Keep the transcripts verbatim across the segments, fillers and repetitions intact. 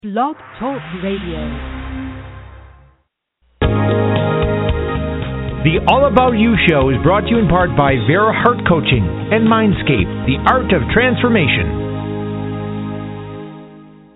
Blog Talk Radio. The All About You Show is brought to you in part by Vera Heart Coaching and Mindscape, the art of transformation.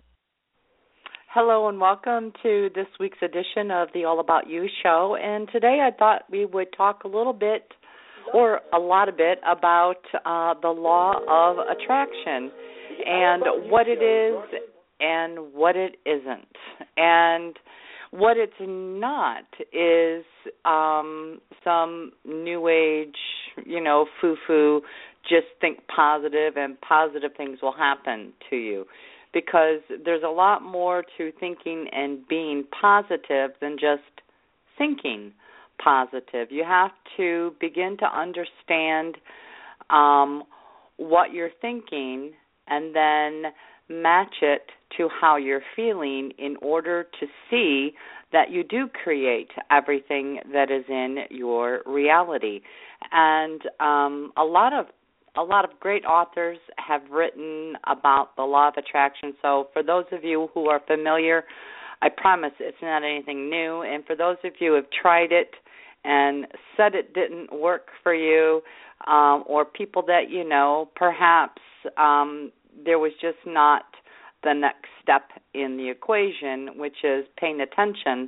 Hello and welcome to this week's edition of the All About You Show. And today I thought we would talk a little bit, or a lot of bit, about uh, the law of attraction and what it is and what it isn't. And what it's not is um, some new age, you know, foo-foo, just think positive and positive things will happen to you. Because there's a lot more to thinking and being positive than just thinking positive. You have to begin to understand um, what you're thinking and then match it to how you're feeling in order to see that you do create everything that is in your reality. And um, a lot of a lot of great authors have written about the law of attraction. So for those of you who are familiar, I promise it's not anything new. And for those of you who have tried it and said it didn't work for you, um, or people that you know, perhaps um, there was just not the next step in the equation, which is paying attention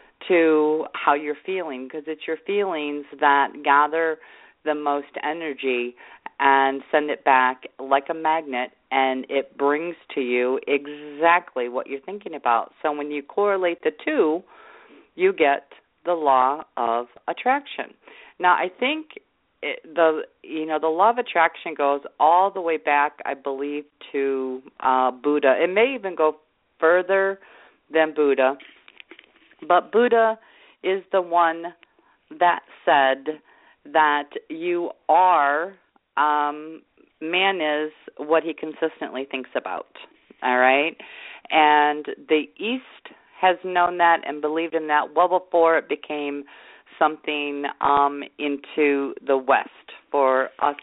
to how you're feeling, because it's your feelings that gather the most energy and send it back like a magnet, and it brings to you exactly what you're thinking about. So when you correlate the two, you get the law of attraction. Now, I think it, the you know the law of attraction goes all the way back, I believe, to uh, Buddha. It may even go further than Buddha, but Buddha is the one that said that you are, um, man is what he consistently thinks about, all right? And the East has known that and believed in that well before it became something um, into the West for us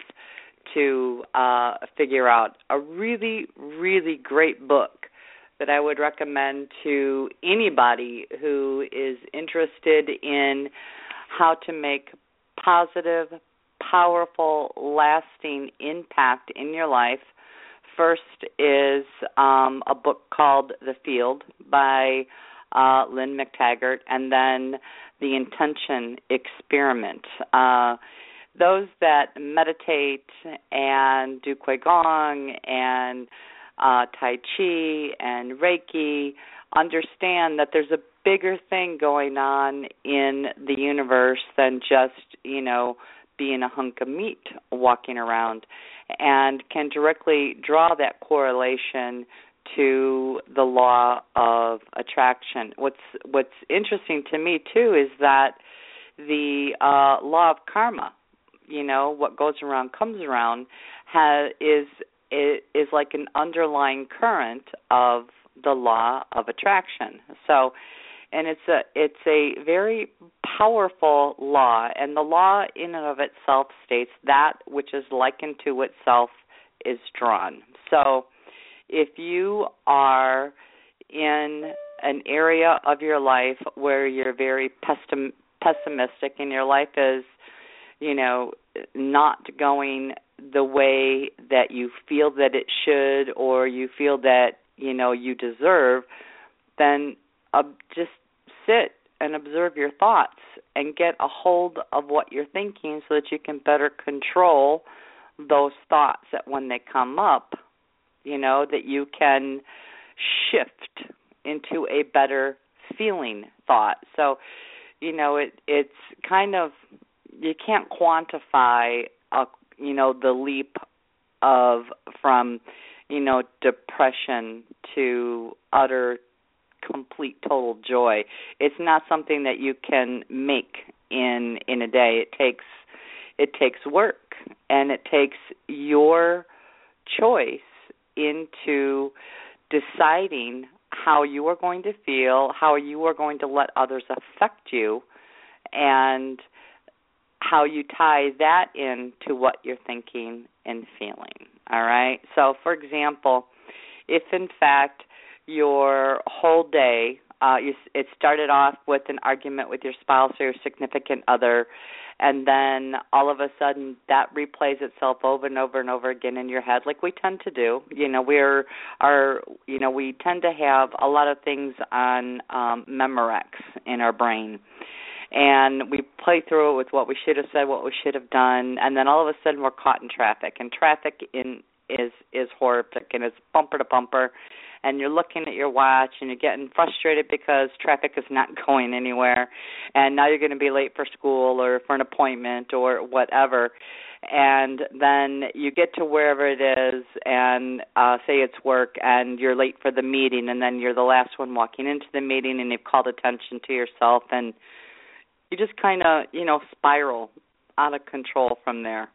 to uh, figure out. A really, really great book that I would recommend to anybody who is interested in how to make positive, powerful, lasting impact in your life. First is um, a book called The Field by uh, Lynn McTaggart, and then The Intention Experiment. Uh, those that meditate and do Qigong and uh, Tai Chi and Reiki understand that there's a bigger thing going on in the universe than just, you know, being a hunk of meat walking around, and can directly draw that correlation to the law of attraction. What's what's interesting to me, too, is that the uh, law of karma, you know, what goes around comes around, has, is, is like an underlying current of the law of attraction. So, and it's a it's a very powerful law, and the law in and of itself states that which is likened to itself is drawn. So if you are in an area of your life where you're very pessim- pessimistic and your life is, you know, not going the way that you feel that it should, or you feel that, you know, you deserve, then uh, just sit and observe your thoughts and get a hold of what you're thinking so that you can better control those thoughts that when they come up, you know, that you can shift into a better feeling thought. So, you know, it it's kind of, you can't quantify, a, you know, the leap of from, you know, depression to utter complete total joy. It's not something that you can make in in a day. It takes it takes work, and it takes your choice into deciding how you are going to feel, how you are going to let others affect you, and how you tie that into what you're thinking and feeling. All right? So, for example, if in fact your whole day. Uh, you, it started off with an argument with your spouse or your significant other, and then all of a sudden that replays itself over and over and over again in your head, like we tend to do. You know, we're our, you know, we tend to have a lot of things on um, Memorex in our brain, and we play through it with what we should have said, what we should have done, and then all of a sudden we're caught in traffic, and traffic in is is horrific, and it's bumper to bumper. And you're looking at your watch and you're getting frustrated because traffic is not going anywhere, and now you're going to be late for school or for an appointment or whatever. And then you get to wherever it is and uh, say it's work, and you're late for the meeting, and then you're the last one walking into the meeting, and you've called attention to yourself, and you just kind of, you know, spiral out of control from there.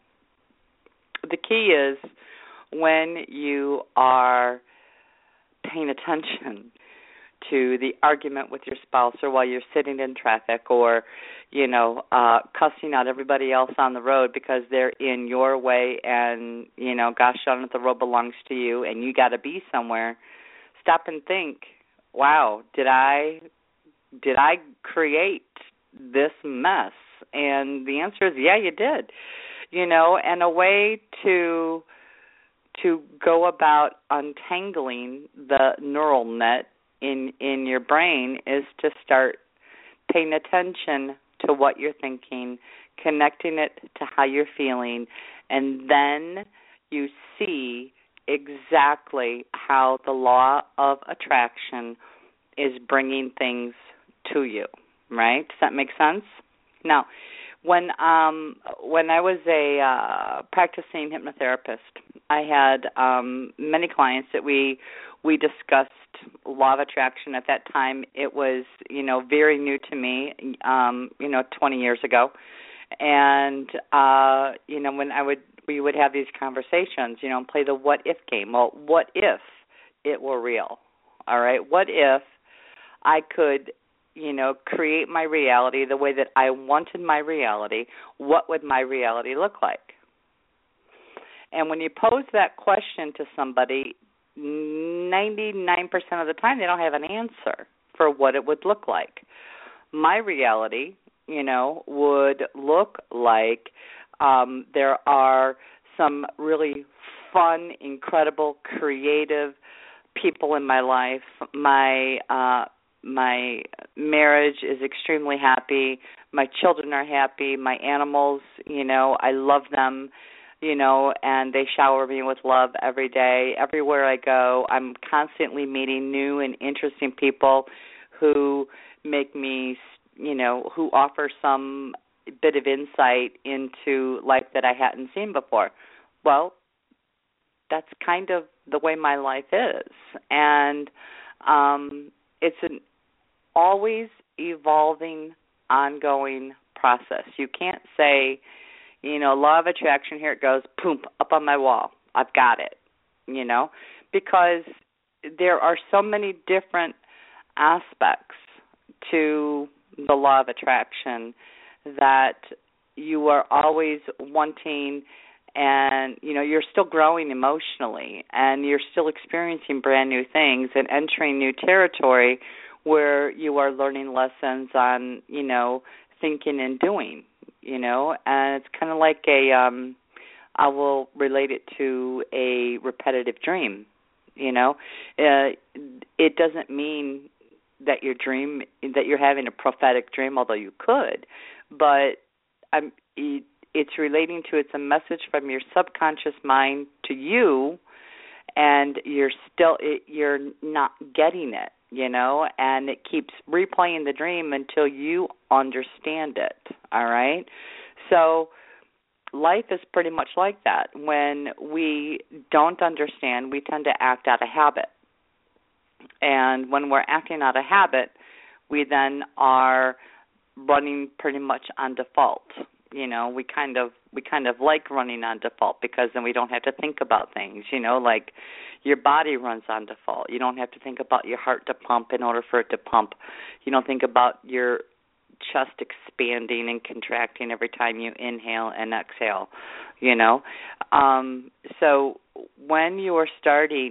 The key is when you are paying attention to the argument with your spouse, or while you're sitting in traffic, or, you know, uh, cussing out everybody else on the road because they're in your way, and, you know, gosh darn it, the road belongs to you and you got to be somewhere. Stop and think, wow, did I did I create this mess? And the answer is, yeah, you did. You know, and a way to to go about untangling the neural net in in your brain is to start paying attention to what you're thinking, connecting it to how you're feeling, and then you see exactly how the law of attraction is bringing things to you, right? Does that make sense? Now, When um, when I was a uh, practicing hypnotherapist, I had um, many clients that we we discussed law of attraction. At that time, it was, you know, very new to me, um, you know, twenty years ago. And uh, you know, when I would we would have these conversations, you know, and play the what if game. Well, what if it were real? All right, what if I could, you know, create my reality the way that I wanted my reality? What would my reality look like? And when you pose that question to somebody, ninety-nine percent of the time they don't have an answer for what it would look like. My reality, you know, would look like um, there are some really fun, incredible, creative people in my life. My uh My marriage is extremely happy. My children are happy. My animals, you know, I love them, you know, and they shower me with love every day. Everywhere I go, I'm constantly meeting new and interesting people who make me, you know, who offer some bit of insight into life that I hadn't seen before. Well, that's kind of the way my life is. And um, it's an always evolving, ongoing process. You can't say, you know, law of attraction, here it goes, boom, up on my wall. I've got it, you know, because there are so many different aspects to the law of attraction that you are always wanting, and, you know, you're still growing emotionally, and you're still experiencing brand new things and entering new territory where you are learning lessons on, you know, thinking and doing, you know, and it's kind of like a, um, I will relate it to a repetitive dream, you know. Uh, it doesn't mean that your dream, that you're having a prophetic dream, although you could, but um, it, it's relating to, it's a message from your subconscious mind to you, and you're still, it, you're not getting it. You know, and it keeps replaying the dream until you understand it, all right? So life is pretty much like that. When we don't understand, we tend to act out of habit. And when we're acting out of habit, we then are running pretty much on default. You know, we kind of we kind of like running on default because then we don't have to think about things, you know, like your body runs on default. You don't have to think about your heart to pump in order for it to pump. You don't think about your chest expanding and contracting every time you inhale and exhale, you know. Um, so when you are starting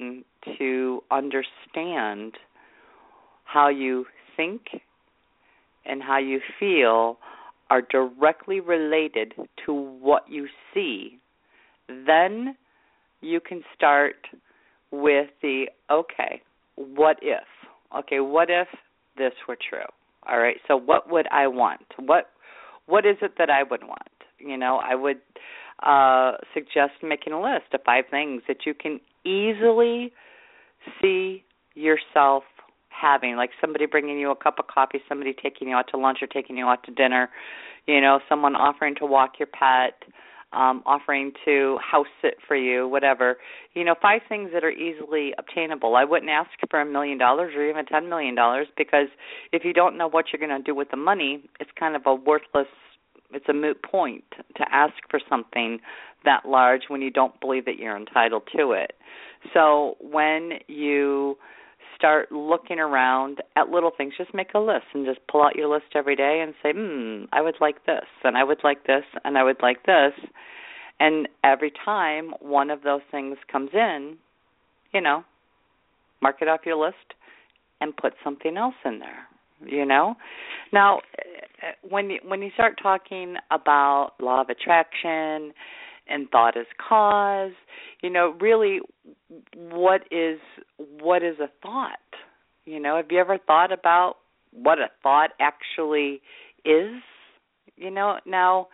to understand how you think and how you feel are directly related to what you see, then you can start with the, okay, what if? Okay, what if this were true? All right, so what would I want? What What is it that I would want? You know, I would uh, suggest making a list of five things that you can easily see yourself having, like somebody bringing you a cup of coffee, somebody taking you out to lunch or taking you out to dinner, you know, someone offering to walk your pet, um, offering to house sit for you, whatever. You know, five things that are easily obtainable. I wouldn't ask for a million dollars or even ten million dollars, because if you don't know what you're going to do with the money, it's kind of a worthless, it's a moot point to ask for something that large when you don't believe that you're entitled to it. So when you start looking around at little things, just make a list and just pull out your list every day and say, hmm, I would like this, and I would like this, and I would like this. And every time one of those things comes in, you know, mark it off your list and put something else in there, you know. Now, when you, when you start talking about law of attraction and thought as cause, you know, really, what is what is a thought? You know, have you ever thought about what a thought actually is? You know, now,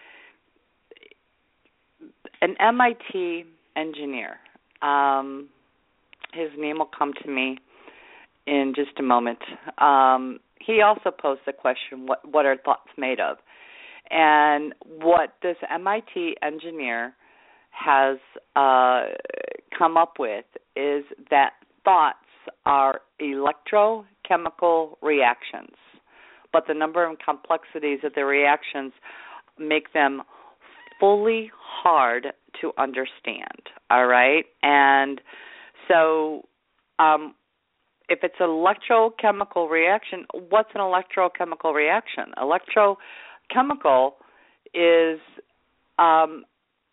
an M I T engineer, um, his name will come to me in just a moment. Um, he also posed the question, what, what are thoughts made of? And what this M I T engineer has uh, come up with is that thoughts are electrochemical reactions, but the number and complexities of the reactions make them fully hard to understand, all right? And so um, if it's an electrochemical reaction, what's an electrochemical reaction? Electrochemical is um,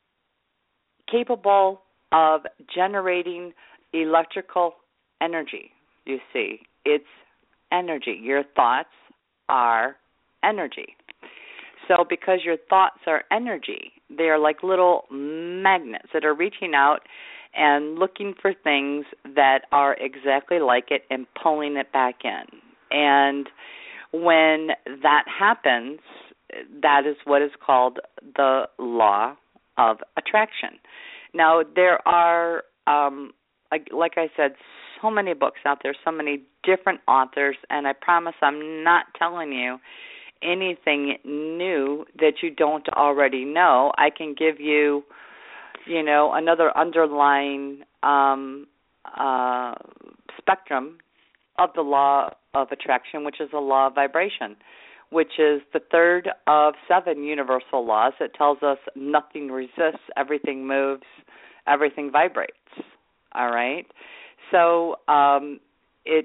capable of generating electrical energy, you see. It's energy. Your thoughts are energy. So because your thoughts are energy, they are like little magnets that are reaching out and looking for things that are exactly like it and pulling it back in. And when that happens, that is what is called the law of attraction. Now, there are, um, like I said, so many books out there, so many different authors, and I promise I'm not telling you anything new that you don't already know. I can give you, you know, another underlying um, uh, spectrum of the law of attraction, which is the law of vibration, which is the third of seven universal laws that tells us nothing resists, everything moves, everything vibrates. All right? So um, it,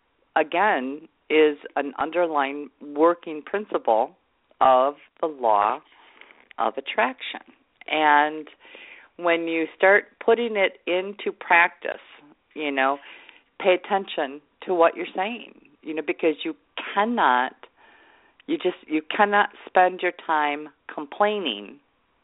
again, is an underlying working principle of the law of attraction. And when you start putting it into practice, you know, pay attention to what you're saying, you know, because you cannot, you just, you cannot spend your time complaining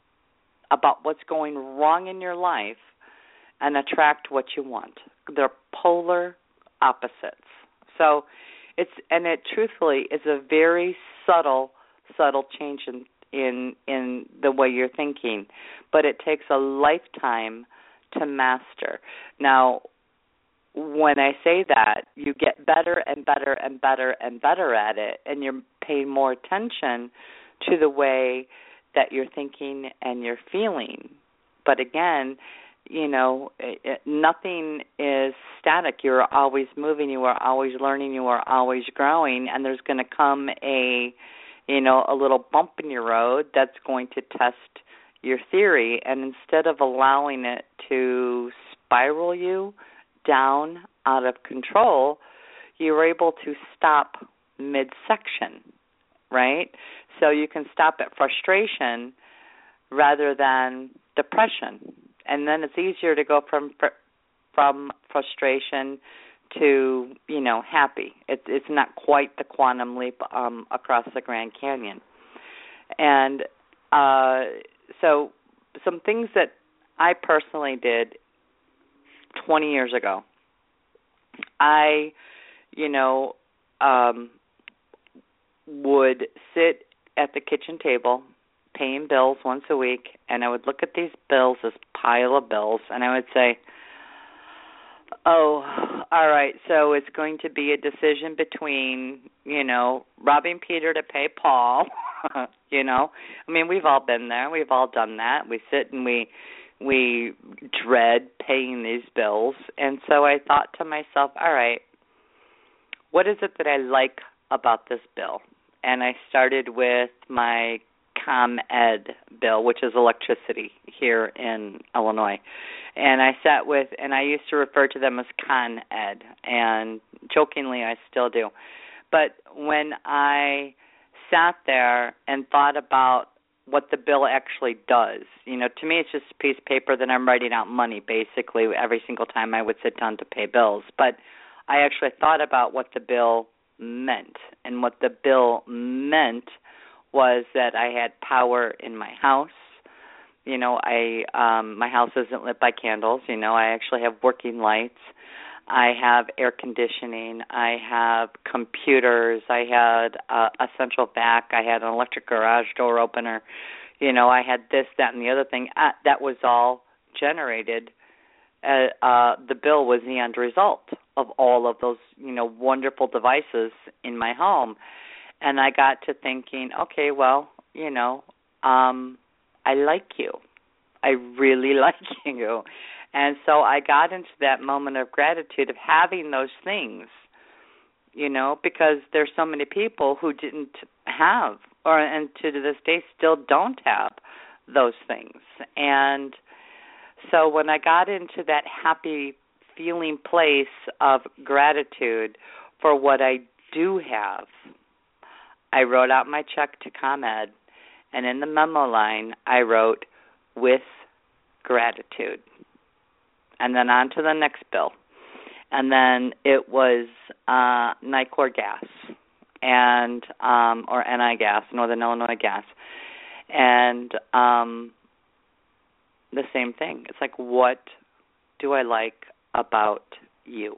about what's going wrong in your life and attract what you want. They're polar opposites. So it's, and it truthfully is a very subtle, subtle change in, in in the way you're thinking, but it takes a lifetime to master. Now, when I say that, you get better and better and better and better at it, and you're paying more attention to the way that you're thinking and you're feeling. But again, you know, it, it, nothing is static. You're always moving. You are always learning. You are always growing. And there's going to come a, you know, a little bump in your road that's going to test your theory. And instead of allowing it to spiral you down out of control, you're able to stop midsection, right? So you can stop at frustration rather than depression. And then it's easier to go from fr- from frustration to, you know, happy. It, it's not quite the quantum leap um, across the Grand Canyon. And uh, so some things that I personally did twenty years ago, I, you know, um, would sit at the kitchen table paying bills once a week, and I would look at these bills, this pile of bills, and I would say, oh, all right, so it's going to be a decision between, you know, robbing Peter to pay Paul, you know. I mean, we've all been there. We've all done that. We sit and we we dread paying these bills. And so I thought to myself, all right, what is it that I like about this bill? And I started with my ComEd bill, which is electricity here in Illinois. And I sat with, and I used to refer to them as ConEd, and jokingly I still do. But when I sat there and thought about what the bill actually does, you know, to me it's just a piece of paper that I'm writing out money basically every single time I would sit down to pay bills. But I actually thought about what the bill meant, and what the bill meant was that I had power in my house. You know, I um, my house isn't lit by candles. You know, I actually have working lights. I have air conditioning. I have computers. I had uh, a central vac. I had an electric garage door opener. You know, I had this, that, and the other thing. Uh, that was all generated. Uh, uh, the bill was the end result of all of those, you know, wonderful devices in my home. And I got to thinking, okay, well, you know, um, I like you. I really like you. And so I got into that moment of gratitude of having those things, you know, because there's so many people who didn't have, or and to this day still don't have those things. And so when I got into that happy feeling place of gratitude for what I do have, I wrote out my check to ComEd, and in the memo line, I wrote, with gratitude. And then on to the next bill. And then it was uh, Nicor Gas, and um, or N I Gas, Northern Illinois Gas. And um, the same thing. It's like, what do I like about you?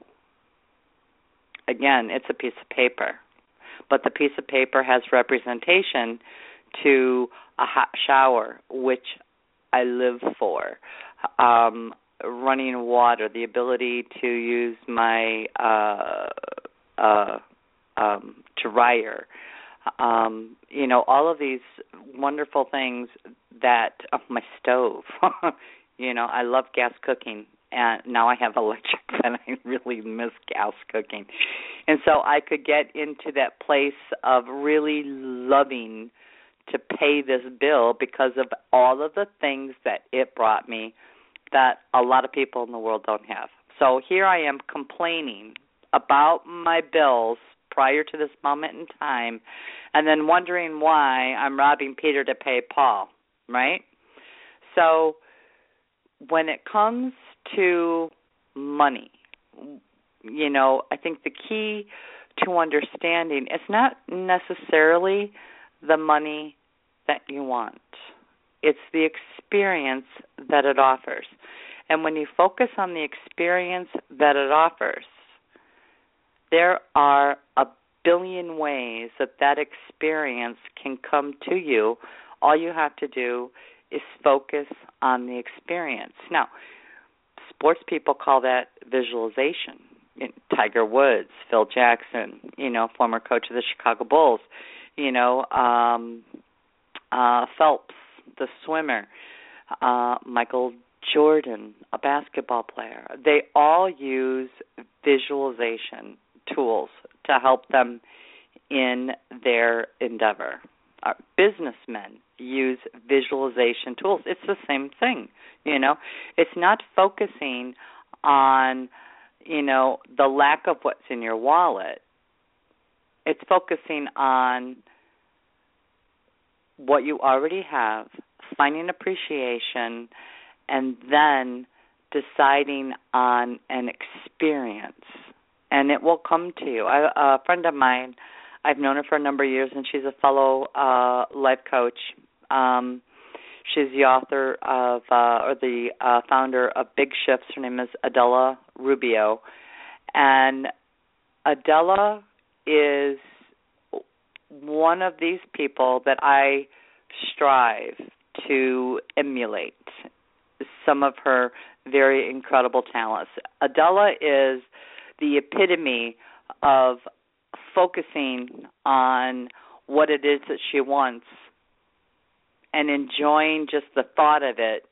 Again, it's a piece of paper. But the piece of paper has representation to a hot shower, which I live for, um, running water, the ability to use my uh, uh, um, dryer, um, you know, all of these wonderful things that, oh, my stove, you know, I love gas cooking. And now I have electric, and I really miss gas cooking. And so I could get into that place of really loving to pay this bill because of all of the things that it brought me that a lot of people in the world don't have. So here I am complaining about my bills prior to this moment in time, and then wondering why I'm robbing Peter to pay Paul, right? So when it comes to money, you know, I think the key to understanding, it's not necessarily the money that you want. It's the experience that it offers. And when you focus on the experience that it offers, there are a billion ways that that experience can come to you. All you have to do is focus on the experience. Now, sports people call that visualization. Tiger Woods, Phil Jackson, you know, former coach of the Chicago Bulls, you know, um, uh, Phelps, the swimmer, uh, Michael Jordan, a basketball player. They all use visualization tools to help them in their endeavor. Uh, businessmen use visualization tools. It's the same thing, you know. It's not focusing on, you know, the lack of what's in your wallet. It's focusing on what you already have, finding appreciation, and then deciding on an experience, and it will come to you. I, a friend of mine, I've known her for a number of years, and she's a fellow uh, life coach. Um, she's the author of, uh, or the uh, founder of Big Shifts. Her name is Adela Rubio. And Adela is one of these people that I strive to emulate some of her very incredible talents. Adela is the epitome of focusing on what it is that she wants and enjoying just the thought of it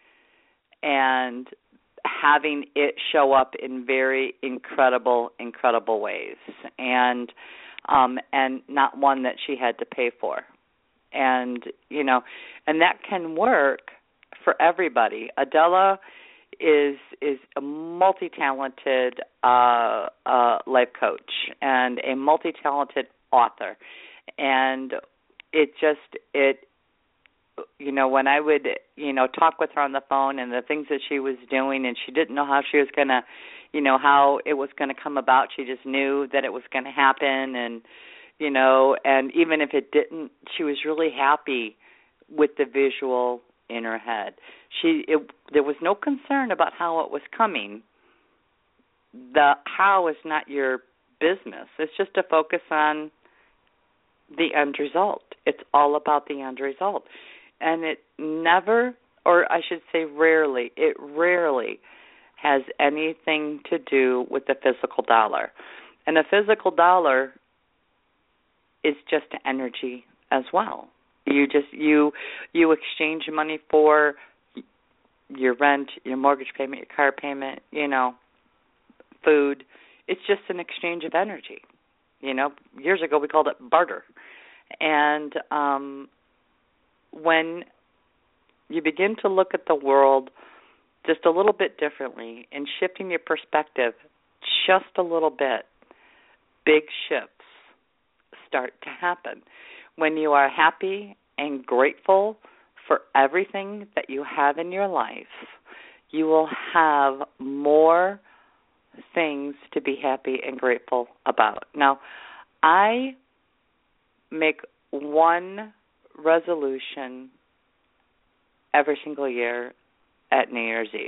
and having it show up in very incredible, incredible ways, and um, and not one that she had to pay for. And, you know, and that can work for everybody. Adela is is a multi-talented uh, uh, life coach and a multi-talented author. And it just, it, you know, when I would, you know, talk with her on the phone and the things that she was doing, and she didn't know how she was going to, you know, how it was going to come about. She just knew that it was going to happen, and, you know, and even if it didn't, she was really happy with the visual in her head. She, it, there was no concern about how it was coming. The how is not your business. It's just to focus on the end result. It's all about the end result. And it never, or I should say rarely, it rarely has anything to do with the physical dollar. And a physical dollar is just energy as well. You just, you you exchange money for your rent, your mortgage payment, your car payment, you know, food. It's just an exchange of energy. You know, years ago we called it barter. And um, when you begin to look at the world just a little bit differently and shifting your perspective just a little bit, big shifts start to happen. When you are happy and grateful for everything that you have in your life, you will have more things to be happy and grateful about. Now, I make one resolution every single year at New Year's Eve.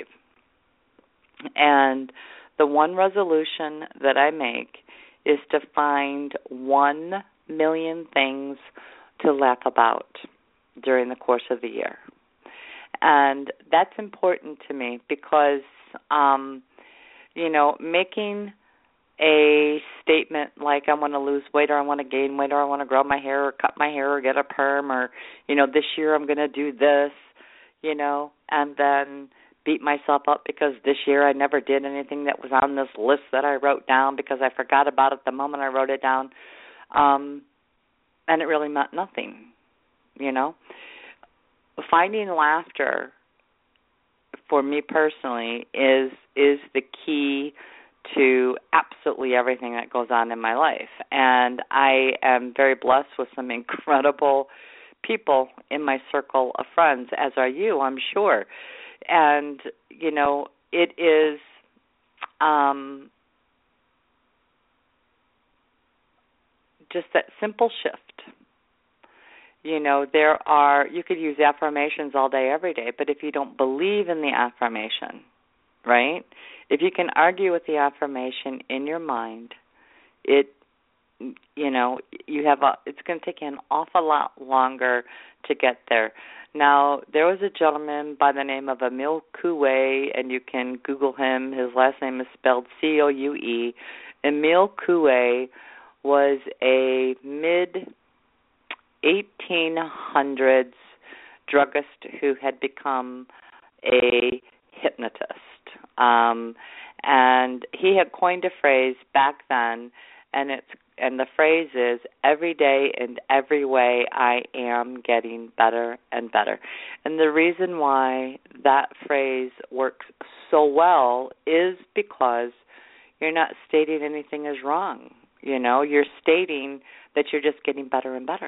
And the one resolution that I make is to find one million things to laugh about during the course of the year. And that's important to me because, um, you know, making a statement like I want to lose weight or I want to gain weight or I want to grow my hair or cut my hair or get a perm or, you know, this year I'm going to do this, you know, and then beat myself up because this year I never did anything that was on this list that I wrote down because I forgot about it the moment I wrote it down. Um, and it really meant nothing, you know. Finding laughter for me personally is is the key to absolutely everything that goes on in my life. And I am very blessed with some incredible people in my circle of friends, as are you, I'm sure. And, you know, it is um, just that simple shift. You know, there are, you could use affirmations all day, every day, but if you don't believe in the affirmation, right, if you can argue with the affirmation in your mind, it, you know, you have a, it's going to take you an awful lot longer to get there. Now, there was a gentleman by the name of Emile Coué, and you can Google him. His last name is spelled C O U E. Emile Coué was a mid eighteen hundreds druggist who had become a hypnotist. Um, and he had coined a phrase back then, and it's and the phrase is, every day and every way I am getting better and better. And the reason why that phrase works so well is because you're not stating anything is wrong. You know, you're stating that you're just getting better and better.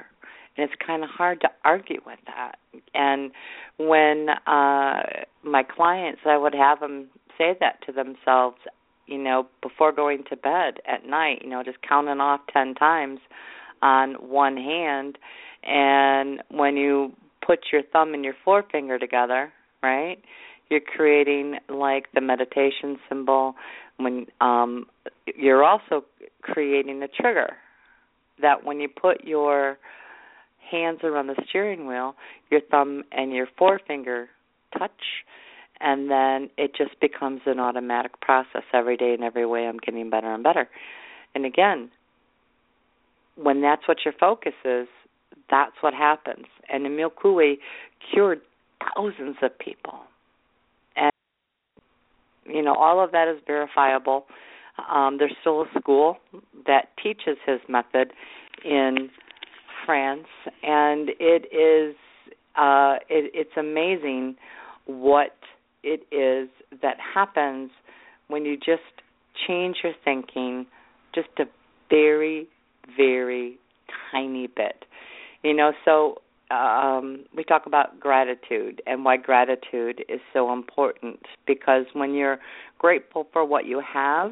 And it's kind of hard to argue with that. And when uh, my clients, I would have them say that to themselves, you know, before going to bed at night, you know, just counting off ten times on one hand. And when you put your thumb and your forefinger together, right, you're creating like the meditation symbol. When um, you're also creating a trigger that when you put your hands around the steering wheel, your thumb and your forefinger touch, and then it just becomes an automatic process every day, and every way I'm getting better and better. And again, when that's what your focus is, that's what happens. And Emil Coué cured thousands of people. And, you know, all of that is verifiable. Um, there's still a school that teaches his method in France, and it is uh, it, it's amazing what it is that happens when you just change your thinking just a very, very tiny bit. You know, so um, we talk about gratitude and why gratitude is so important, because when you're grateful for what you have,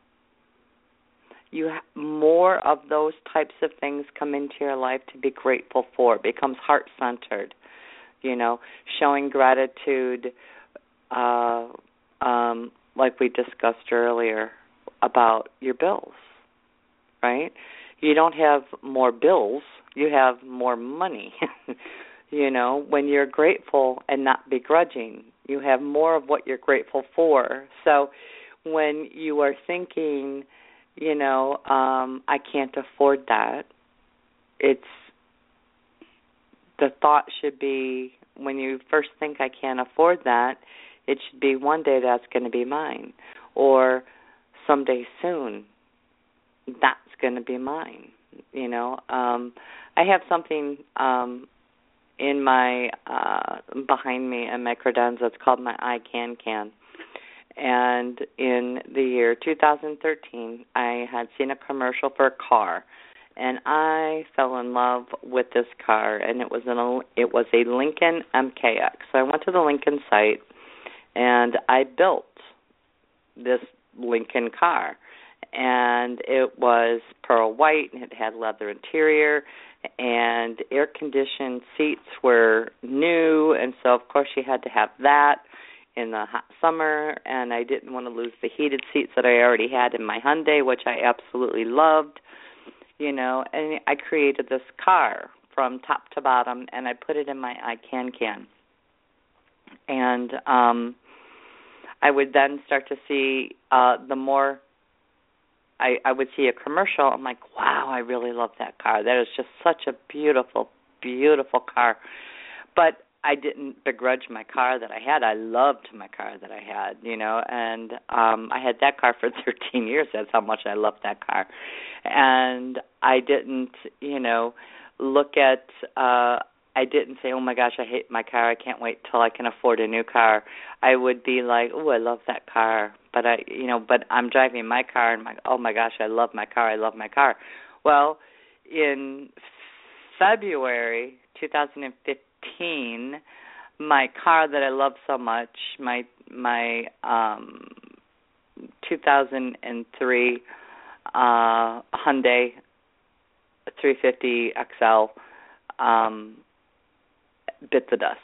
you ha- more of those types of things come into your life to be grateful for. It becomes heart-centered, you know, showing gratitude, uh, um, like we discussed earlier, about your bills, right? You don't have more bills, you have more money. You know, when you're grateful and not begrudging, you have more of what you're grateful for. So when you are thinking, you know, um, I can't afford that, it's, the thought should be, when you first think I can't afford that, it should be one day that's going to be mine, or someday soon that's going to be mine. You know, um, I have something um, in my, uh, behind me in my credenza. It's called my I Can Can. And in the year two thousand thirteen, I had seen a commercial for a car, and I fell in love with this car, and it was an it was a Lincoln M K X. So I went to the Lincoln site, and I built this Lincoln car, and it was pearl white, and it had leather interior, and air-conditioned seats were new, and so, of course, you had to have that in the hot summer, and I didn't want to lose the heated seats that I already had in my Hyundai, which I absolutely loved, you know, and I created this car from top to bottom, and I put it in my I Can Can. And um, I would then start to see uh, the more I, I would see a commercial, I'm like, wow, I really love that car. That is just such a beautiful, beautiful car. But I didn't begrudge my car that I had. I loved my car that I had, you know, and um, I had that car for thirteen years. That's how much I loved that car. And I didn't, you know, look at, uh, I didn't say, oh, my gosh, I hate my car. I can't wait till I can afford a new car. I would be like, oh, I love that car. But, I, you know, but I'm driving my car, and, my, oh, my gosh, I love my car. I love my car. Well, in February two thousand fifteen, my car that I love so much, my my um, two thousand three uh, Hyundai three fifty X L, um, bit the dust,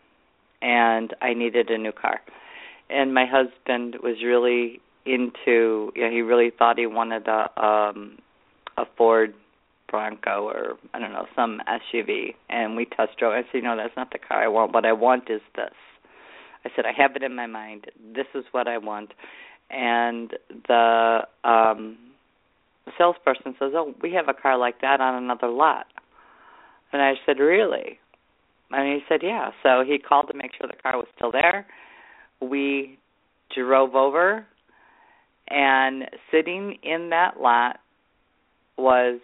and I needed a new car. And my husband was really into, you know, he really thought he wanted a, um, a Ford Bronco or, I don't know, some S U V. And we test drove. I said, no, that's not the car I want. What I want is this. I said, I have it in my mind. This is what I want. And the um, salesperson says, oh, we have a car like that on another lot. And I said, really? And he said, yeah. So he called to make sure the car was still there. We drove over, and sitting in that lot was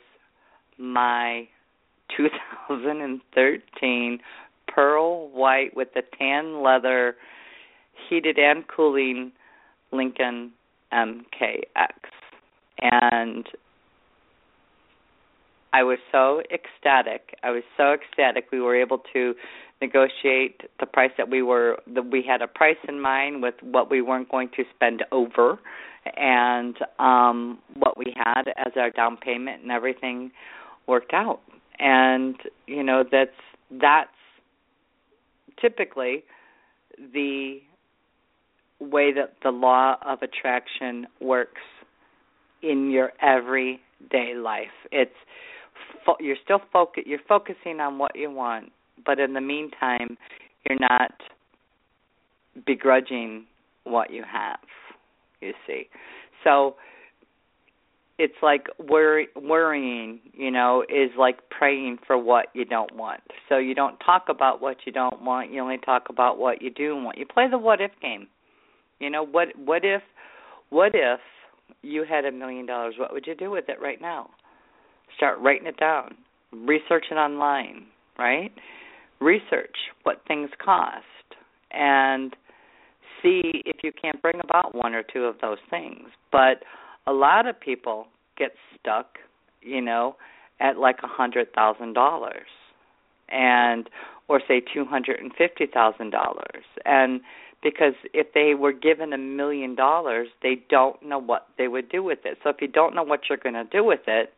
my two thousand thirteen pearl white with the tan leather heated and cooling Lincoln M K X. And I was so ecstatic. I was so ecstatic. We were able to negotiate the price that we were, that we had a price in mind with what we weren't going to spend over, and um, what we had as our down payment, and everything worked out. And, you know, that's, that's typically the way that the law of attraction works in your everyday life. It's fo- you're still focus you're focusing on what you want, but in the meantime, you're not begrudging what you have. You see, so it's like worry, worrying, you know, is like praying for what you don't want. So you don't talk about what you don't want. You only talk about what you do want. You play the what if game. You know, what what if what if you had a million dollars? What would you do with it right now? Start writing it down. Research it online, right? Research what things cost and see if you can't bring about one or two of those things. But a lot of people get stuck, you know, at like a hundred thousand dollars, and or say two hundred and fifty thousand dollars, and because if they were given a million dollars, they don't know what they would do with it. So if you don't know what you're going to do with it,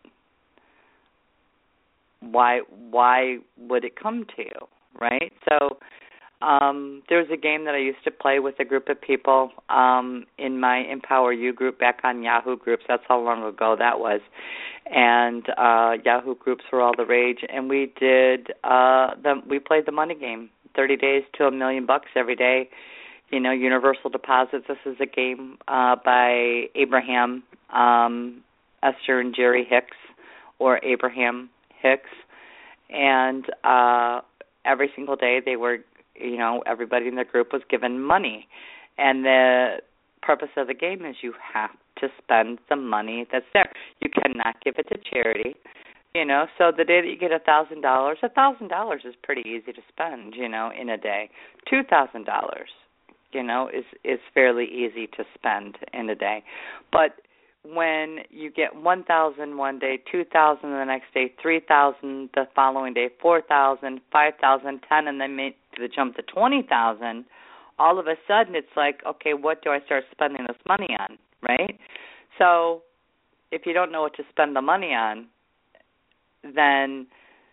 why why would it come to you, right? So um, there's a game that I used to play with a group of people um, in my Empower You group back on Yahoo Groups. That's how long ago that was. And uh, Yahoo Groups were all the rage. And we did uh, the we played the money game, thirty days to a million bucks every day. You know, universal deposits. This is a game uh, by Abraham, um, Esther and Jerry Hicks, or Abraham Hicks. And uh, every single day they were, you know, everybody in the group was given money. And the purpose of the game is you have to spend the money that's there. You cannot give it to charity. You know, so the day that you get a thousand dollars, a thousand dollars is pretty easy to spend, you know, in a day. Two thousand dollars, you know, is is fairly easy to spend in a day. But when you get one thousand one day, two thousand the next day, three thousand the following day, four thousand, five thousand, ten, and then make the jump to twenty thousand, all of a sudden it's like, okay, what do I start spending this money on, right? So if you don't know what to spend the money on, then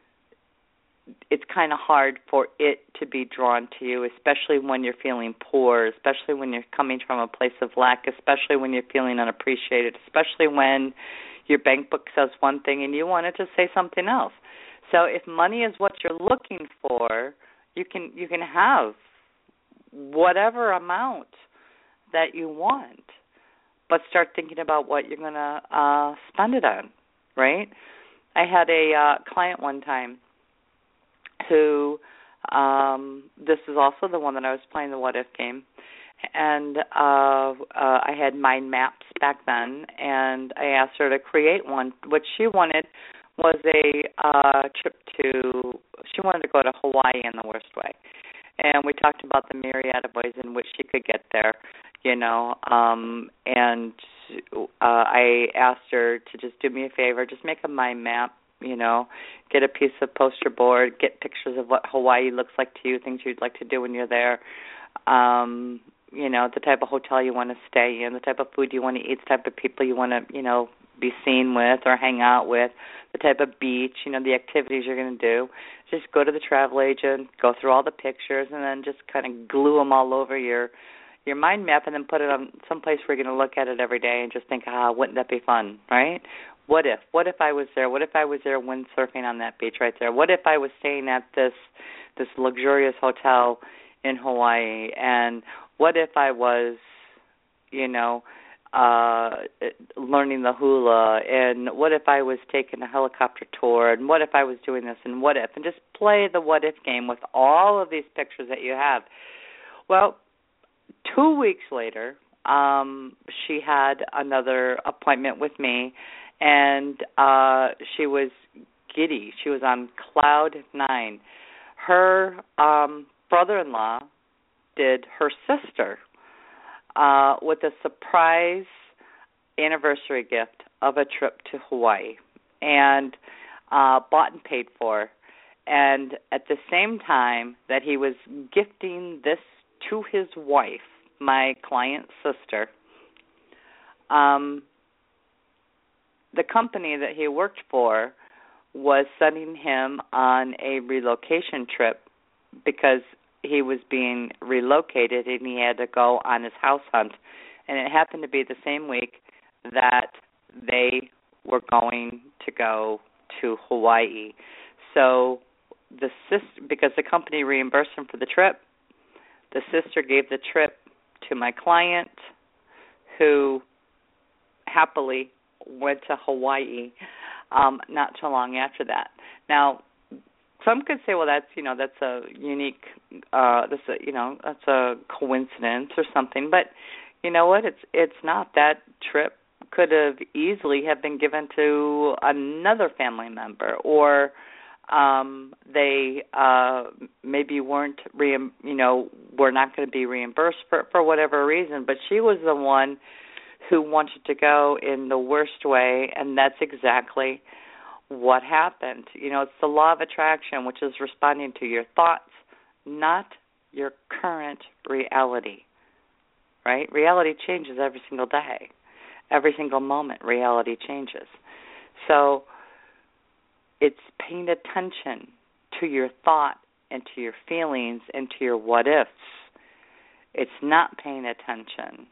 it's kind of hard for it to be drawn to you, especially when you're feeling poor, especially when you're coming from a place of lack, especially when you're feeling unappreciated, especially when your bank book says one thing and you want it to say something else. So if money is what you're looking for, you can you can have whatever amount that you want, but start thinking about what you're going to uh, spend it on, right? I had a uh, client one time who, um, this is also the one that I was playing the what if game, and uh, uh, I had mind maps back then, and I asked her to create one. What she wanted was a uh, trip to, she wanted to go to Hawaii in the worst way. And we talked about the myriad of ways in which she could get there, you know, um, and uh, I asked her to just do me a favor, just make a mind map, you know, get a piece of poster board, get pictures of what Hawaii looks like to you, things you'd like to do when you're there, um, you know, the type of hotel you want to stay in, the type of food you want to eat, the type of people you want to, you know, be seen with or hang out with, the type of beach, you know, the activities you're going to do. Just go to the travel agent, go through all the pictures, and then just kind of glue them all over your your mind map and then put it on someplace where you're going to look at it every day and just think, ah, wouldn't that be fun, right? What if? What if I was there? What if I was there windsurfing on that beach right there? What if I was staying at this this luxurious hotel in Hawaii? And what if I was, you know, uh, learning the hula? And what if I was taking a helicopter tour? And what if I was doing this? And what if? And just play the what if game with all of these pictures that you have. Well, two weeks later, um, she had another appointment with me, and uh, she was giddy. She was on cloud nine. Her um, brother-in-law did her sister uh, with a surprise anniversary gift of a trip to Hawaii. And uh, bought and paid for. And at the same time that he was gifting this to his wife, my client's sister, um, the company that he worked for was sending him on a relocation trip because he was being relocated and he had to go on his house hunt. And it happened to be the same week that they were going to go to Hawaii. So the sister, because the company reimbursed him for the trip, the sister gave the trip to my client, who happily went to Hawaii um, not too long after that. Now, some could say, well, that's you know that's a unique, uh, that's a, you know that's a coincidence or something. But you know what? It's it's not. That trip could have easily have been given to another family member, or um, they uh, maybe weren't re- you know were not going to be reimbursed for for whatever reason. But she was the one who wanted to go in the worst way, and that's exactly what happened. You know, it's the law of attraction, which is responding to your thoughts, not your current reality, right? Reality changes every single day. Every single moment, reality changes. So it's paying attention to your thought and to your feelings and to your what-ifs. It's not paying attention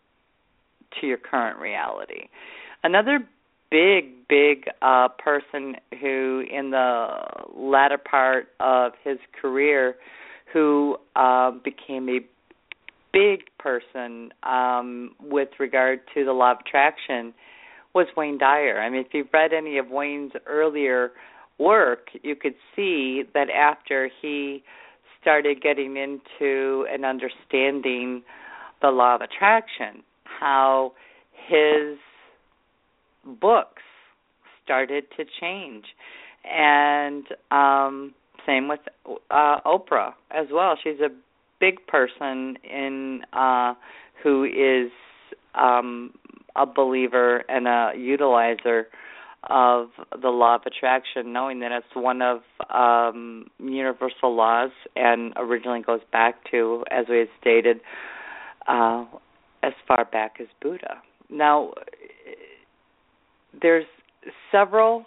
to your current reality. Another big, big uh, person who, in the latter part of his career, who uh, became a big person um, with regard to the law of attraction, was Wayne Dyer. I mean, if you've read any of Wayne's earlier work, you could see that after he started getting into and understanding the law of attraction, how his books started to change. And um, same with uh, Oprah as well. She's a big person in uh, who is um, a believer and a utilizer of the law of attraction, knowing that it's one of um, universal laws and originally goes back to, as we had stated, uh, as far back as Buddha. Now, there's several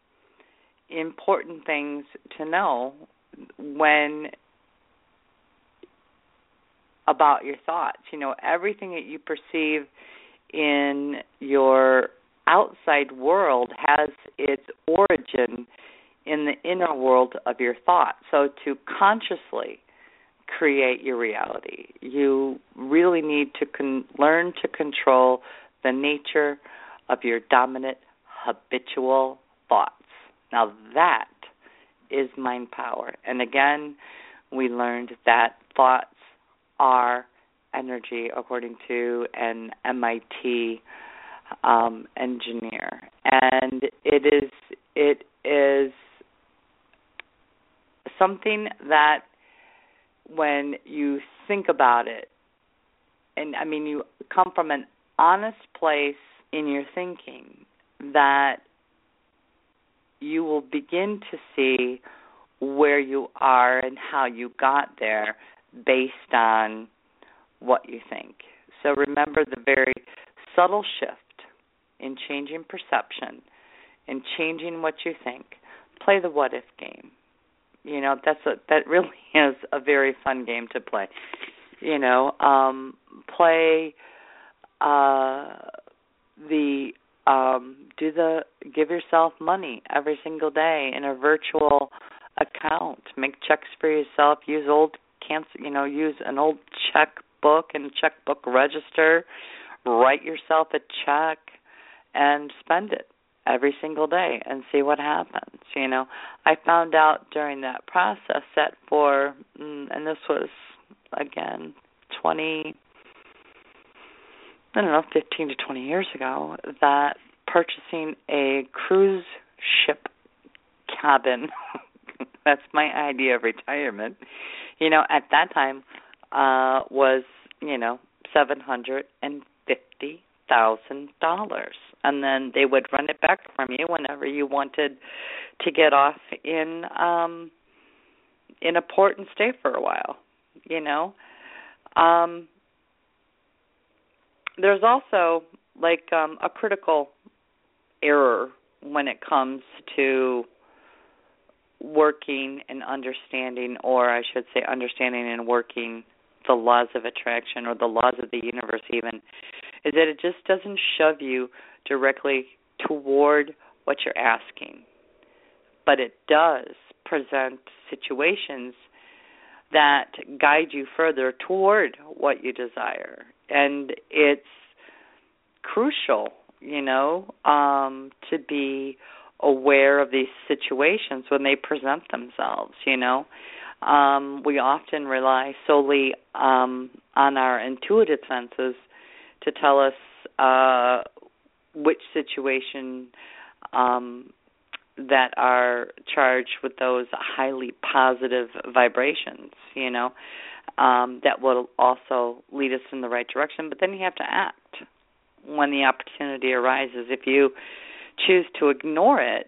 important things to know when about your thoughts. You know, everything that you perceive in your outside world has its origin in the inner world of your thoughts. So to consciously create your reality, you really need to con- learn to control the nature of your dominant habitual thoughts. Now that is mind power. And again, we learned that thoughts are energy, according to an M I T um, engineer. And it is it is something that when you think about it, and I mean you come from an honest place in your thinking, that you will begin to see where you are and how you got there based on what you think. So remember the very subtle shift in changing perception, in changing what you think. Play the what if game. You know, that's a, that really is a very fun game to play. You know, um, play uh, the um, do the give yourself money every single day in a virtual account. Make checks for yourself. Use old cancel. You know, use an old checkbook and checkbook register. Write yourself a check and spend it every single day and see what happens. You know, I found out during that process that for, and this was, again, twenty, I don't know, fifteen to twenty years ago, that purchasing a cruise ship cabin, that's my idea of retirement, you know, at that time uh, was, you know, seven hundred fifty thousand dollars. and then they would run it back from you whenever you wanted to get off in um, in a port and stay for a while. You know, um, there's also like um, a critical error when it comes to working and understanding, or I should say understanding and working the laws of attraction or the laws of the universe even, is that it just doesn't shove you directly toward what you're asking. But it does present situations that guide you further toward what you desire. And it's crucial, you know, um, to be aware of these situations when they present themselves, you know. Um, we often rely solely um, on our intuitive senses to tell us uh, which situation um, that are charged with those highly positive vibrations, you know, um, that will also lead us in the right direction. But then you have to act when the opportunity arises. If you choose to ignore it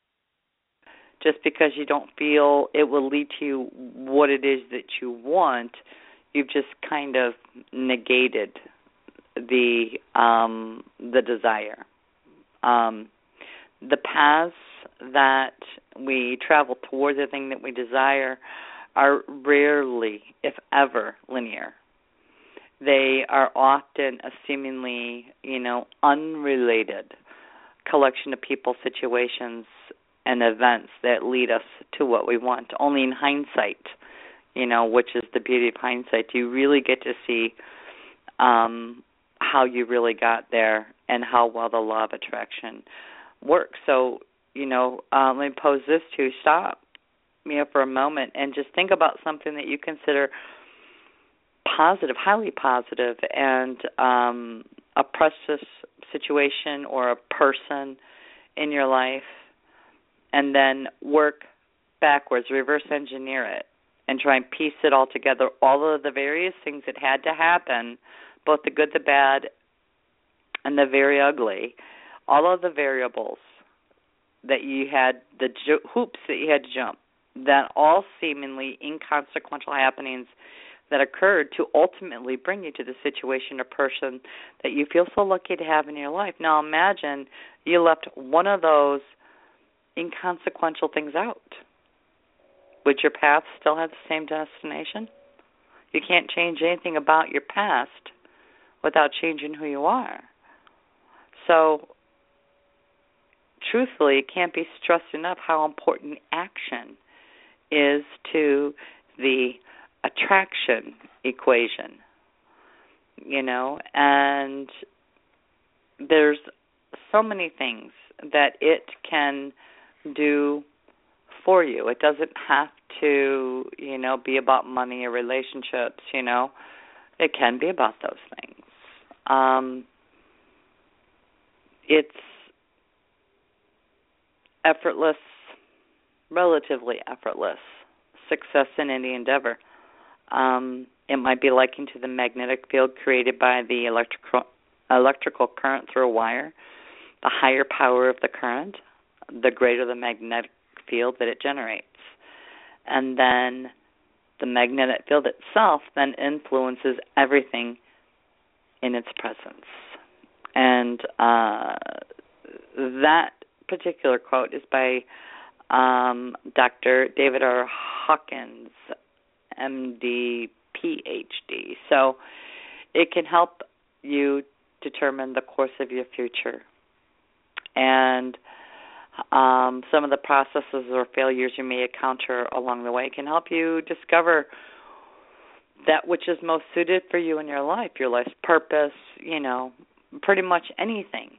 just because you don't feel it will lead to what it is that you want, you've just kind of negated the um, the desire. Um, the paths that we travel toward the thing that we desire are rarely, if ever, linear. They are often a seemingly, you know, unrelated collection of people, situations, and events that lead us to what we want. Only in hindsight, you know, which is the beauty of hindsight, do you really get to see um, how you really got there and how well the law of attraction works. So, you know, uh, let me pose this to you. Stop, you know, for a moment and just think about something that you consider positive, highly positive, and um, a precious situation or a person in your life, and then work backwards, reverse engineer it, and try and piece it all together, all of the various things that had to happen, both the good, the bad, and the very ugly, all of the variables that you had, the ju- hoops that you had to jump, that all seemingly inconsequential happenings that occurred to ultimately bring you to the situation or person that you feel so lucky to have in your life. Now imagine you left one of those inconsequential things out. Would your path still have the same destination? You can't change anything about your past without changing who you are. So, truthfully, it can't be stressed enough how important action is to the attraction equation, you know, and there's so many things that it can do for you. It doesn't have to, you know, be about money or relationships, you know. It can be about those things. Um, it's effortless, relatively effortless success in any endeavor. Um, it might be likened to the magnetic field created by the electrical electrical current through a wire. The higher power of the current, the greater the magnetic field that it generates. And then the magnetic field itself then influences everything in its presence. And uh, that particular quote is by um, Doctor David R. Hawkins, M D, P H D. So it can help you determine the course of your future. And um, some of the processes or failures you may encounter along the way can help you discover that which is most suited for you in your life, your life's purpose, you know, pretty much anything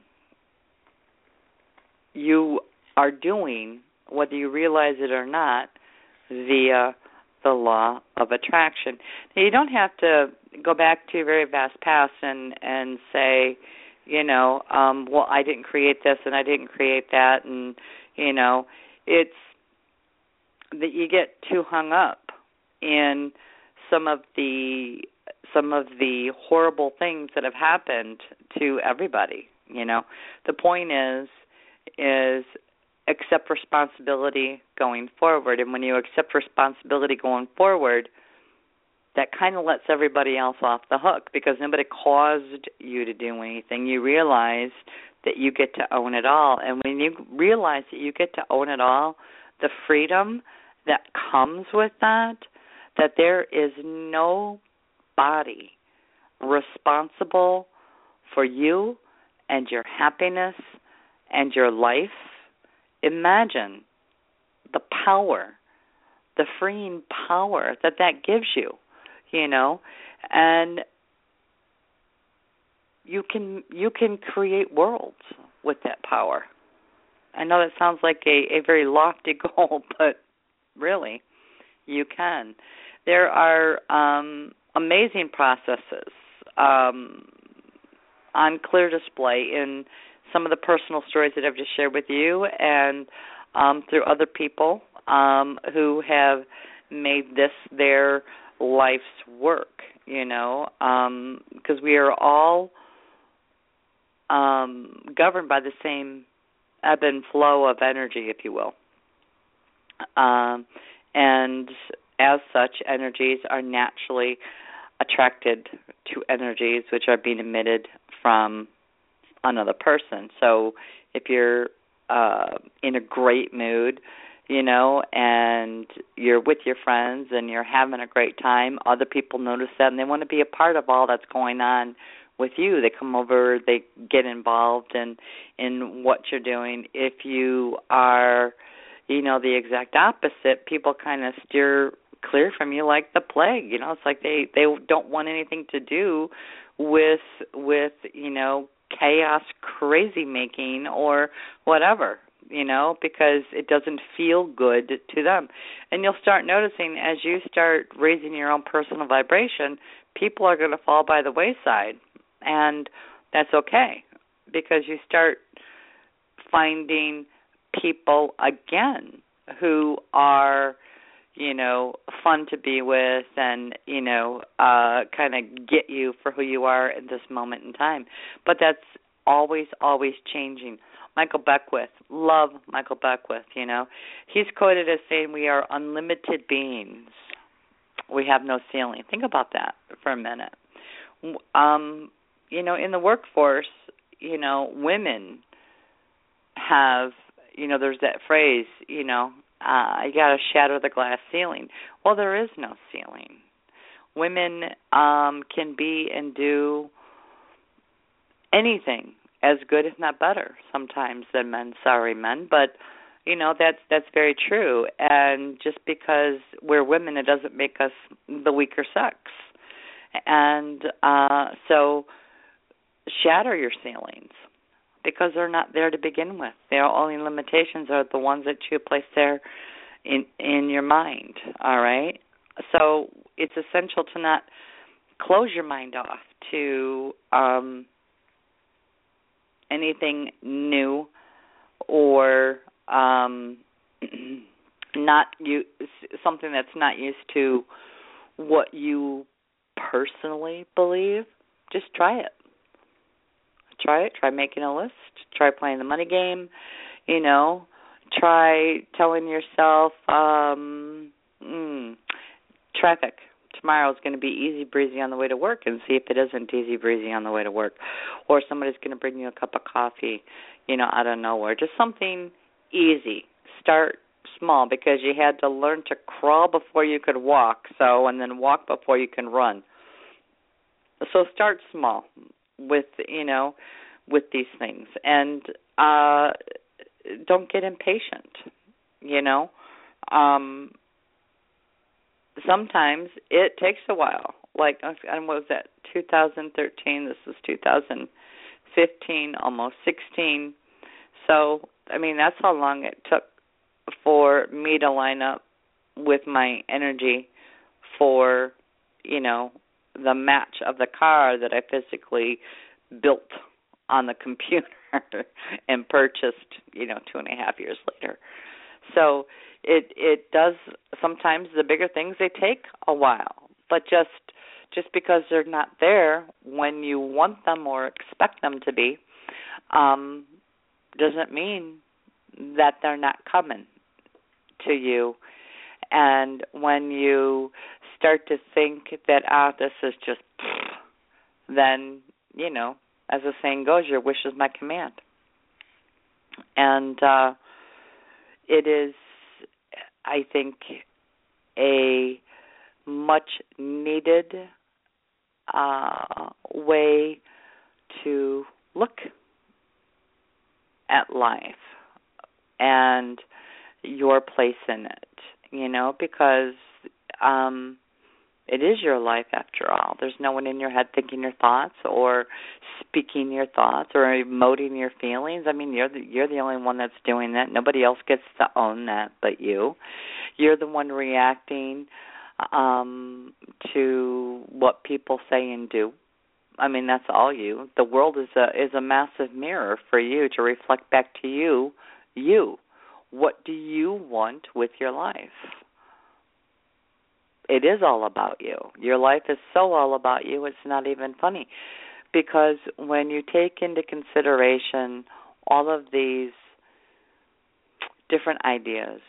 you are doing, whether you realize it or not, via the law of attraction. Now, you don't have to go back to your very vast past and, and say, you know, um, well, I didn't create this and I didn't create that, and, you know, it's that you get too hung up in some of the some of the horrible things that have happened to everybody, You know, the point is, is accept responsibility going forward. And when you accept responsibility going forward, that kind of lets everybody else off the hook because nobody caused you to do anything. You realize that you get to own it all. And when you realize that you get to own it all, the freedom that comes with that, that there is no body responsible for you and your happiness and your life. Imagine the power, the freeing power that that gives you, you know, and you can you can create worlds with that power. I know that sounds like a, a very lofty goal, but really, you can. There are um, amazing processes um, on clear display in some of the personal stories that I've just shared with you and um, through other people um, who have made this their life's work, you know, because um, we are all um, governed by the same ebb and flow of energy, if you will. Um, and as such, energies are naturally attracted to energies which are being emitted from another person. So if you're uh, in a great mood, you know, and you're with your friends and you're having a great time, other people notice that and they want to be a part of all that's going on with you. They come over, they get involved in, in what you're doing. If you are, you know, the exact opposite, people kind of steer clear from you like the plague. You know, it's like they, they don't want anything to do with, with you know, chaos, crazy making or whatever, you know, because it doesn't feel good to them. And you'll start noticing as you start raising your own personal vibration, people are going to fall by the wayside. And that's okay because you start finding people again who are, you know, fun to be with and, you know, uh, kind of get you for who you are at this moment in time. But that's always, always changing. Michael Beckwith, love Michael Beckwith, you know. He's quoted as saying, we are unlimited beings. We have no ceiling. Think about that for a minute. Um, you know, in the workforce, you know, women have, you know, there's that phrase, you know, uh, you got to shatter the glass ceiling. Well, there is no ceiling. Women um, can be and do anything as good, if not better, sometimes than men. Sorry, men, but you know that's that's very true. And just because we're women, it doesn't make us the weaker sex. And uh, so, shatter your ceilings because they're not there to begin with. Their only limitations are the ones that you place there in in your mind. All right. So it's essential to not close your mind off to um, anything new or um, not you something that's not used to what you personally believe. Just try it. Try it. Try making a list. Try playing the money game. You know, try telling yourself, um, mm, traffic tomorrow is going to be easy breezy on the way to work, and see if it isn't easy breezy on the way to work. Or somebody's going to bring you a cup of coffee, you know, out of nowhere. Just something easy. Start small because you had to learn to crawl before you could walk, so, and then walk before you can run. So start small with, you know, with these things. And uh, don't get impatient, you know. Um, sometimes it takes a while. Like, and what was that, two thousand thirteen? This was two thousand fifteen, almost sixteen. So, I mean, that's how long it took for me to line up with my energy for, you know, the match of the car that I physically built on the computer and purchased, you know, two and a half years later. So it it does, sometimes the bigger things, they take a while. But just just because they're not there when you want them or expect them to be, um, doesn't mean that they're not coming to you. And when you start to think that, ah, this is just, then, you know, as the saying goes, your wish is my command. And uh, it is, I think, a much needed uh, way to look at life and your place in it, you know, because um, it is your life after all. There's no one in your head thinking your thoughts or speaking your thoughts or emoting your feelings. I mean, you're the, you're the only one that's doing that. Nobody else gets to own that but you. You're the one reacting um, to what people say and do. I mean, that's all you. The world is a is a massive mirror for you to reflect back to you, you. What do you want with your life? It is all about you. Your life is so all about you, it's not even funny. Because when you take into consideration all of these different ideas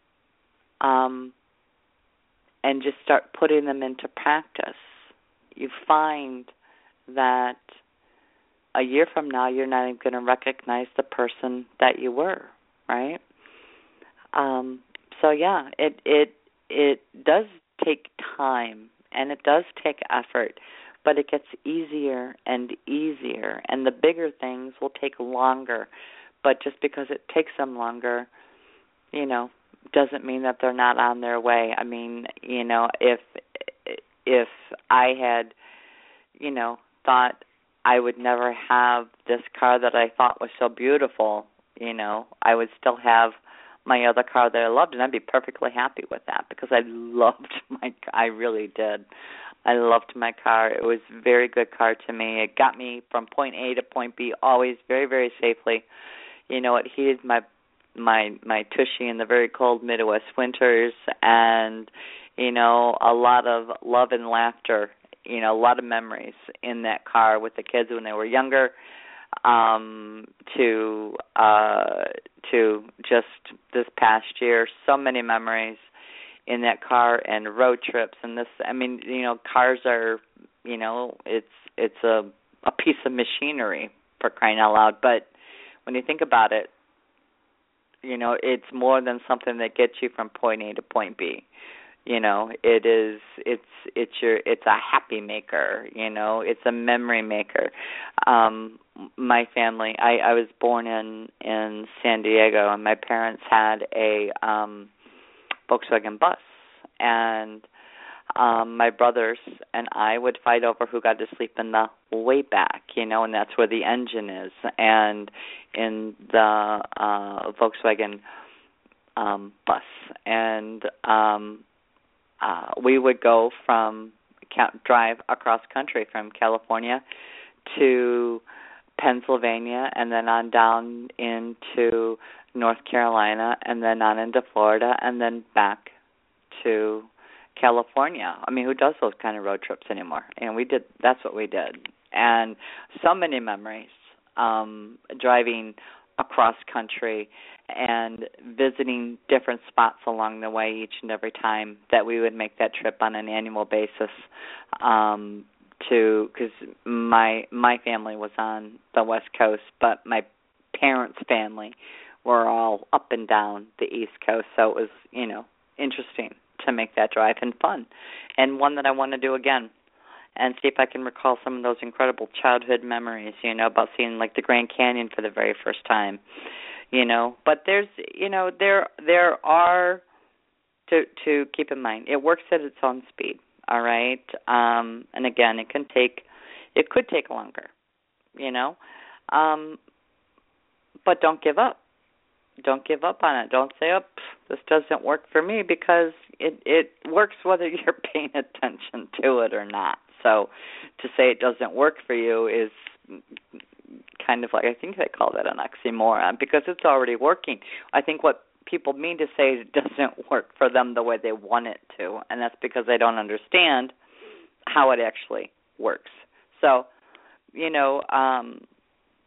um, and just start putting them into practice, you find that a year from now you're not even going to recognize the person that you were, right? Um, so yeah, it it it does take time and it does take effort, but it gets easier and easier, and the bigger things will take longer. But just because it takes them longer, you know, doesn't mean that they're not on their way. I mean, you know, if if I had, you know, thought I would never have this car that I thought was so beautiful, you know, I would still have my other car that I loved, and I'd be perfectly happy with that because I loved my car. I really did. I loved my car. It was a very good car to me. It got me from point A to point B always very, very safely. You know, it heated my my my tushy in the very cold Midwest winters, and, you know, a lot of love and laughter, you know, a lot of memories in that car with the kids when they were younger, um, to uh, to just this past year, so many memories in that car and road trips and this. I mean, you know, cars are, you know, it's it's a a piece of machinery, for crying out loud. But when you think about it, you know, it's more than something that gets you from point A to point B. You know, it is. It's it's your. It's a happy maker. You know, it's a memory maker. Um, my family. I, I was born in in San Diego, and my parents had a um, Volkswagen bus, and um, my brothers and I would fight over who got to sleep in the way back. You know, and that's where the engine is, and in the uh, Volkswagen um, bus, and um, Uh, we would go from drive across country from California to Pennsylvania, and then on down into North Carolina, and then on into Florida, and then back to California. I mean, who does those kind of road trips anymore? And we did. That's what we did, and so many memories um, driving across country and visiting different spots along the way each and every time that we would make that trip on an annual basis, um, to because my my family was on the West Coast, but my parents' family were all up and down the East Coast, so it was, you know, interesting to make that drive and fun, and one that I want to do again. And see if I can recall some of those incredible childhood memories, you know, about seeing like the Grand Canyon for the very first time, you know. But there's, you know, there there are, to to keep in mind, it works at its own speed, all right? Um, and again, it can take, it could take longer, you know. Um, but don't give up. Don't give up on it. Don't say, oh, this doesn't work for me, because it, it works whether you're paying attention to it or not. So to say it doesn't work for you is kind of like, I think they call that an oxymoron, because it's already working. I think what people mean to say is it doesn't work for them the way they want it to, and that's because they don't understand how it actually works. So, you know, um,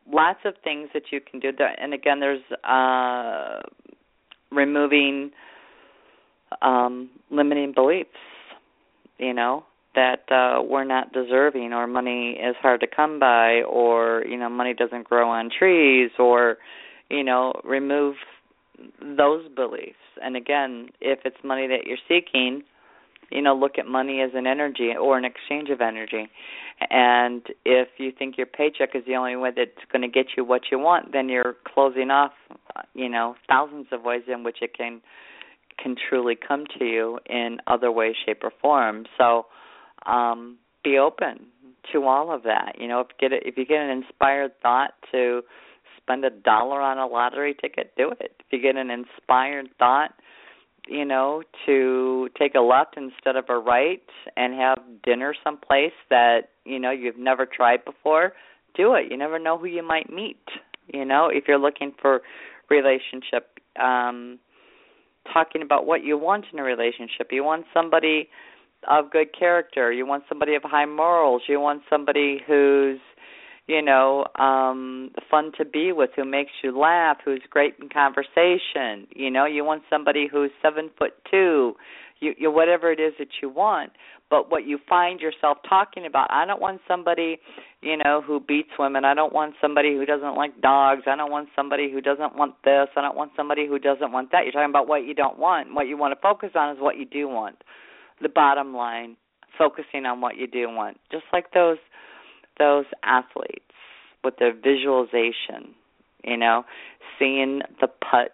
lots of things that you can do. And again, there's uh, removing um, limiting beliefs, you know, that uh, we're not deserving, or money is hard to come by, or, you know, money doesn't grow on trees, or, you know, remove those beliefs. And again, if it's money that you're seeking, you know, look at money as an energy or an exchange of energy. And if you think your paycheck is the only way that's going to get you what you want, then you're closing off, you know, thousands of ways in which it can can truly come to you in other ways, shape, or form. So um, be open to all of that. You know, if you get a, if you get an inspired thought to spend a dollar on a lottery ticket, do it. If you get an inspired thought, you know, to take a left instead of a right and have dinner someplace that, you know, you've never tried before, do it. You never know who you might meet. You know, if you're looking for relationship, um, talking about what you want in a relationship. You want somebody of good character. You want somebody of high morals. You want somebody who's, you know, um, fun to be with, who makes you laugh, who's great in conversation. You know, you want somebody who's seven foot two, you, you whatever it is that you want. But what you find yourself talking about, I don't want somebody, you know, who beats women. I don't want somebody who doesn't like dogs. I don't want somebody who doesn't want this. I don't want somebody who doesn't want that. You're talking about what you don't want. What you want to focus on is what you do want. The bottom line, focusing on what you do want. Just like those those athletes with their visualization, you know, seeing the putt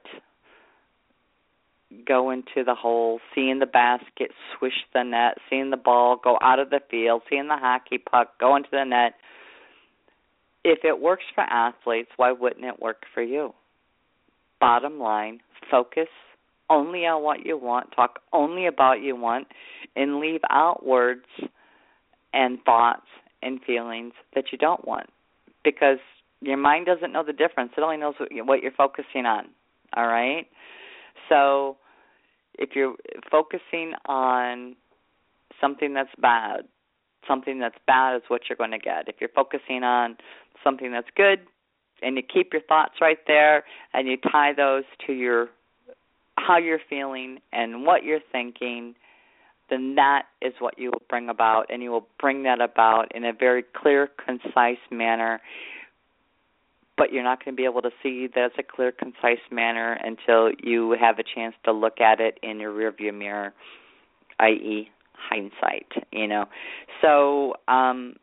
go into the hole, seeing the basket swish the net, seeing the ball go out of the field, seeing the hockey puck go into the net. If it works for athletes, why wouldn't it work for you? Bottom line, focus only on what you want, talk only about what you want, and leave out words and thoughts and feelings that you don't want, because your mind doesn't know the difference. It only knows what you're focusing on, all right? So if you're focusing on something that's bad, something that's bad is what you're going to get. If you're focusing on something that's good and you keep your thoughts right there and you tie those to your how you're feeling and what you're thinking, then that is what you will bring about, and you will bring that about in a very clear, concise manner. But you're not going to be able to see that it's a clear, concise manner until you have a chance to look at it in your rearview mirror, that is hindsight, you know. So um,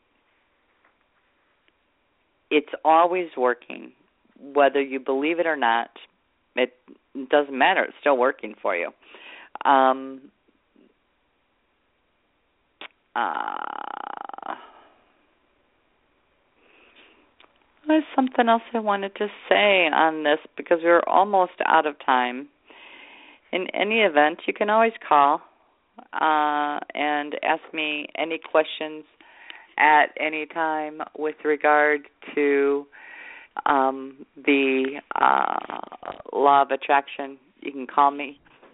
it's always working. Whether you believe it or not, it doesn't matter. It's still working for you. Um, uh, there's something else I wanted to say on this because we're almost out of time. In any event, you can always call uh, and ask me any questions at any time with regard to um, the uh, law of attraction. You can call me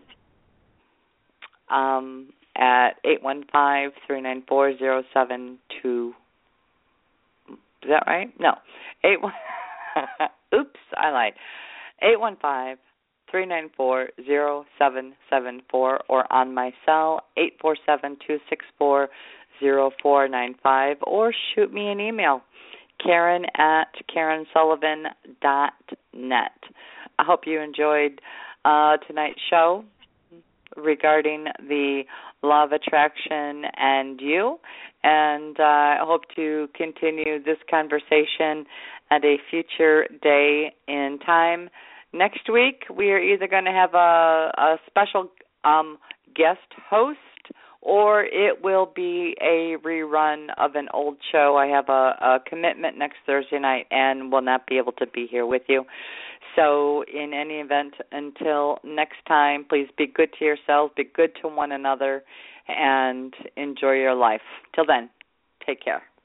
um, at eight one five, three nine four, zero seven two. Is that right? No. Eight one. Oops, I lied. Eight one five, three nine four, zero seven seven four, or on my cell eight four seven, two six four, zero four nine five, or shoot me an email, Karen at Karen Sullivan dot net. I hope you enjoyed uh, tonight's show regarding the law of attraction and you, and uh, I hope to continue this conversation at a future day in time. Next week, we are either going to have a, a special um, guest host, or it will be a rerun of an old show. I have a, a commitment next Thursday night and will not be able to be here with you. So in any event, until next time, please be good to yourselves, be good to one another, and enjoy your life. Till then, take care.